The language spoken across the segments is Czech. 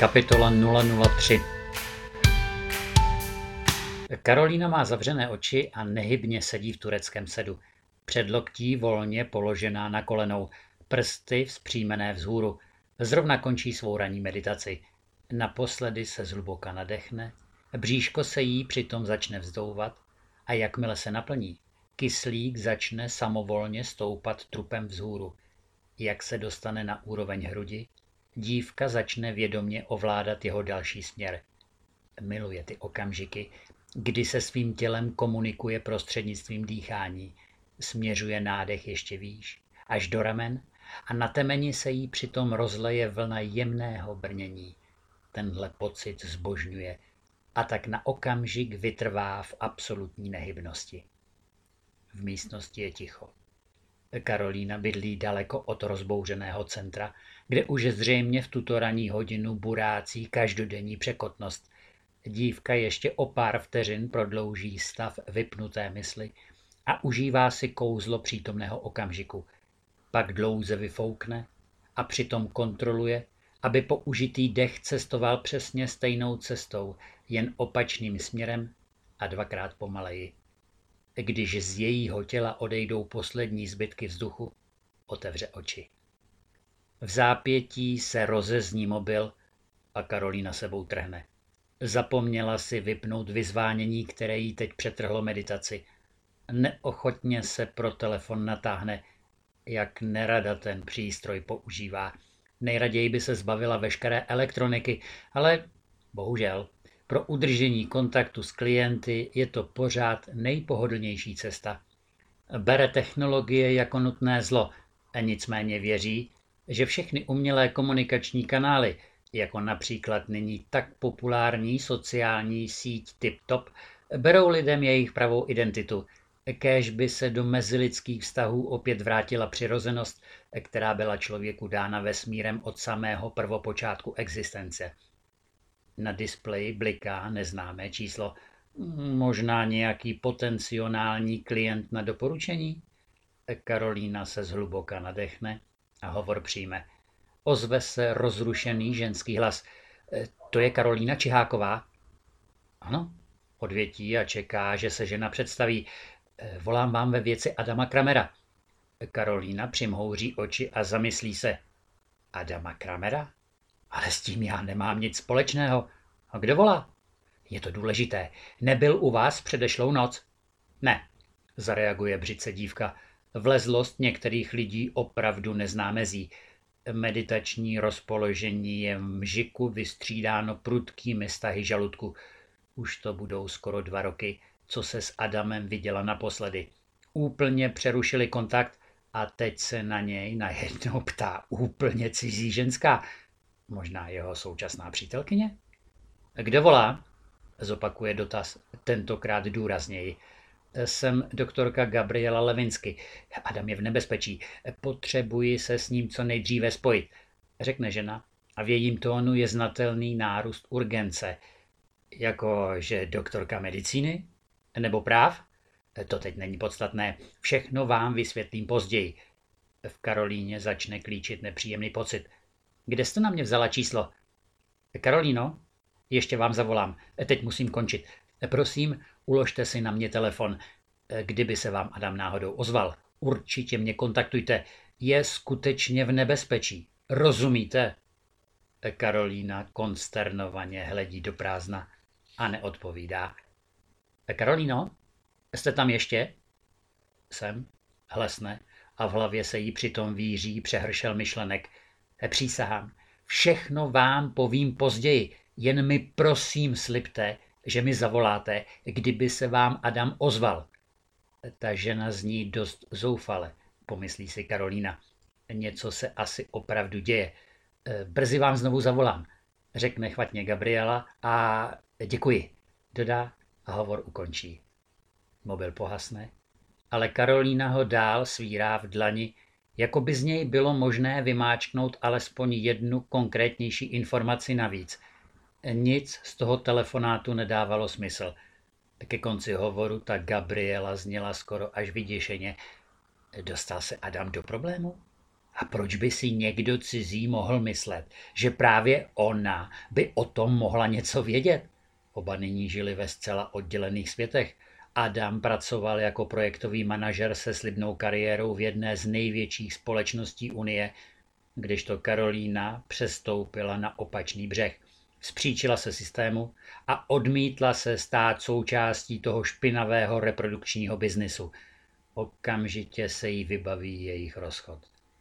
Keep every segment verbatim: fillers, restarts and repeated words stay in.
Kapitola nula nula tři. Karolína má zavřené oči a nehybně sedí v tureckém sedu. Předloktí volně položená na kolenou, prsty vzpřímené vzhůru. Zrovna končí svou ranní meditaci. Naposledy se zhluboka nadechne, bříško se jí přitom začne vzdouvat a jakmile se naplní, kyslík začne samovolně stoupat trupem vzhůru. Jak se dostane na úroveň hrudi, dívka začne vědomě ovládat jeho další směr. Miluje ty okamžiky, kdy se svým tělem komunikuje prostřednictvím dýchání, směřuje nádech ještě výš, až do ramen a na temeni se jí přitom rozleje vlna jemného brnění. Tenhle pocit zbožňuje a tak na okamžik vytrvá v absolutní nehybnosti. V místnosti je ticho. Karolína bydlí daleko od rozbouřeného centra, kde už zřejmě v tuto ranní hodinu burácí každodenní překotnost. Dívka ještě o pár vteřin prodlouží stav vypnuté mysli a užívá si kouzlo přítomného okamžiku. Pak dlouze vyfoukne a přitom kontroluje, aby použitý dech cestoval přesně stejnou cestou, jen opačným směrem a dvakrát pomaleji. Když z jejího těla odejdou poslední zbytky vzduchu, otevře oči. V zápětí se rozezní mobil a Karolína sebou trhne. Zapomněla si vypnout vyzvánění, které jí teď přetrhlo meditaci. Neochotně se pro telefon natáhne, jak nerada ten přístroj používá. Nejraději by se zbavila veškeré elektroniky, ale bohužel pro udržení kontaktu s klienty je to pořád nejpohodlnější cesta. Bere technologie jako nutné zlo, a nicméně věří, že všechny umělé komunikační kanály, jako například nyní tak populární sociální síť TikTok, berou lidem jejich pravou identitu. Kéž by se do mezilidských vztahů opět vrátila přirozenost, která byla člověku dána vesmírem od samého prvopočátku existence. Na displeji bliká neznámé číslo. Možná nějaký potenciální klient na doporučení? Karolína se zhluboka nadechne a hovor přijme. Ozve se rozrušený ženský hlas. To je Karolína Čiháková? Ano, odvětí a čeká, že se žena představí. Volám vám ve věci Adama Kramera. Karolína přimhouří oči a zamyslí se. Adama Kramera? Ale s tím já nemám nic společného. A kdo volá? Je to důležité. Nebyl u vás předešlou noc? Ne, zareaguje břice dívka. Vlezlost některých lidí opravdu nezná mezí. Meditační rozpoložení je v mžiku vystřídáno prudkými stahy žaludku. Už to budou skoro dva roky, co se s Adamem viděla naposledy. Úplně přerušili kontakt a teď se na něj najednou ptá úplně cizí ženská. Možná jeho současná přítelkyně? Kdo volá? Zopakuje dotaz, tentokrát důrazněji. Jsem doktorka Gabriela Levinsky. Adam je v nebezpečí. Potřebuji se s ním co nejdříve spojit, řekne žena a v jejím tónu je znatelný nárůst urgence. Jako, že doktorka medicíny? Nebo práv? To teď není podstatné. Všechno vám vysvětlím později. V Karolíně začne klíčit nepříjemný pocit. Kde jste na mě vzala číslo? Karolíno, ještě vám zavolám. Teď musím končit. Prosím, uložte si na mě telefon. Kdyby se vám Adam náhodou ozval, určitě mě kontaktujte. Je skutečně v nebezpečí. Rozumíte? Karolína konsternovaně hledí do prázdna a neodpovídá. Karolíno, jste tam ještě? Jsem, hlesne a v hlavě se jí přitom víří přehršel myšlenek. Přísahám, všechno vám povím později, jen mi prosím slibte, že mi zavoláte, kdyby se vám Adam ozval. Ta žena zní dost zoufale, pomyslí si Karolína. Něco se asi opravdu děje. Brzy vám znovu zavolám, řekne chvatně Gabriela a děkuji, dodá a hovor ukončí. Mobil pohasne, ale Karolína ho dál svírá v dlani, jako by z něj bylo možné vymáčknout alespoň jednu konkrétnější informaci navíc. Nic z toho telefonátu nedávalo smysl. Ke konci hovoru ta Gabriela zněla skoro až vyděšeně. Dostal se Adam do problému? A proč by si někdo cizí mohl myslet, že právě ona by o tom mohla něco vědět? Oba nyní žili ve zcela oddělených světech. Adam pracoval jako projektový manažer se slibnou kariérou v jedné z největších společností Unie, kdežto Karolína přestoupila na opačný břeh. Spříčila se systému a odmítla se stát součástí toho špinavého reprodukčního biznisu. Okamžitě se jí vybaví jejich rozchod.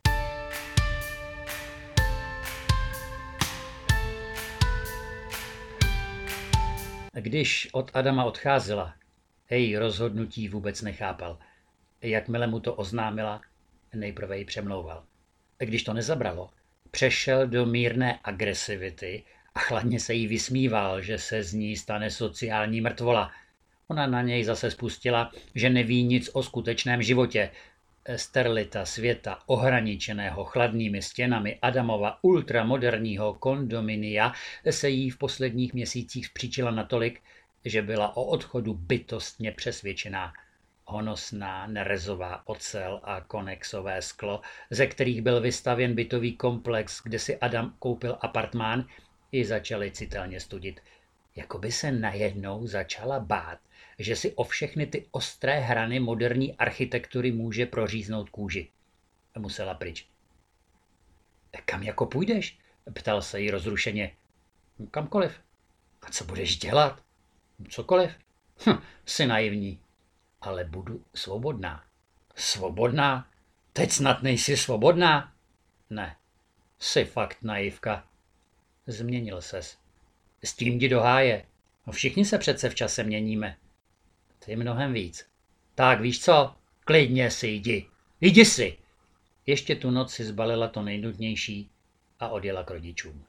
Když od Adama odcházela, její rozhodnutí vůbec nechápal. Jakmile mu to oznámila, nejprve ji přemlouval. Když to nezabralo, přešel do mírné agresivity a chladně se jí vysmíval, že se z ní stane sociální mrtvola. Ona na něj zase spustila, že neví nic o skutečném životě. Sterilita světa, ohraničeného chladnými stěnami Adamova ultramoderního kondominia, se jí v posledních měsících zpříčila natolik, že byla o odchodu bytostně přesvědčená. Honosná nerezová ocel a konexové sklo, ze kterých byl vystavěn bytový komplex, kde si Adam koupil apartmán, i začaly citelně studit. Jakoby se najednou začala bát, že si o všechny ty ostré hrany moderní architektury může proříznout kůži. Musela pryč. Kam jako půjdeš? Ptal se jí rozrušeně. Kamkoliv. A co budeš dělat? Cokoliv. Hm, jsi naivní. Ale budu svobodná. Svobodná? Teď snad nejsi svobodná? Ne, jsi fakt naivka. Změnil ses. S tím jdi do háje. No všichni se přece v čase měníme. Ty mnohem víc. Tak víš co? Klidně si jdi. Jdi si. Ještě tu noc si zbalila to nejnutnější a odjela k rodičům.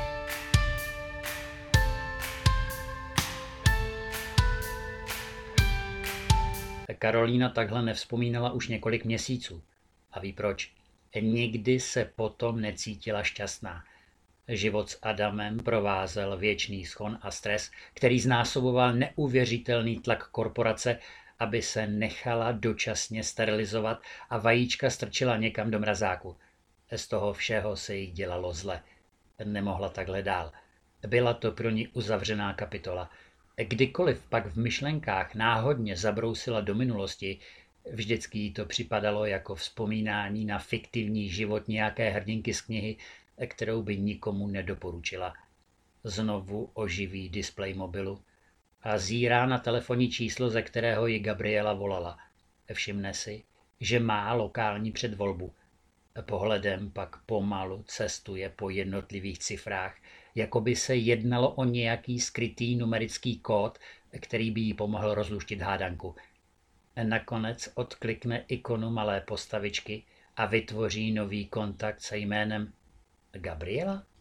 Karolína takhle nevzpomínala už několik měsíců. A ví proč? Nikdy se potom necítila šťastná. Život s Adamem provázel věčný schon a stres, který znásoboval neuvěřitelný tlak korporace, aby se nechala dočasně sterilizovat a vajíčka strčila někam do mrazáku. Z toho všeho se jí dělalo zle. Nemohla takhle dál. Byla to pro ní uzavřená kapitola. Kdykoliv pak v myšlenkách náhodně zabrousila do minulosti, vždycky jí to připadalo jako vzpomínání na fiktivní život nějaké hrdinky z knihy, kterou by nikomu nedoporučila. Znovu oživí displej mobilu a zírá na telefonní číslo, ze kterého ji Gabriela volala. Všimne si, že má lokální předvolbu. Pohledem pak pomalu cestuje po jednotlivých cifrách, jako by se jednalo o nějaký skrytý numerický kód, který by jí pomohl rozluštit hádanku. Nakonec odklikne ikonu malé postavičky a vytvoří nový kontakt se jménem Gabriela.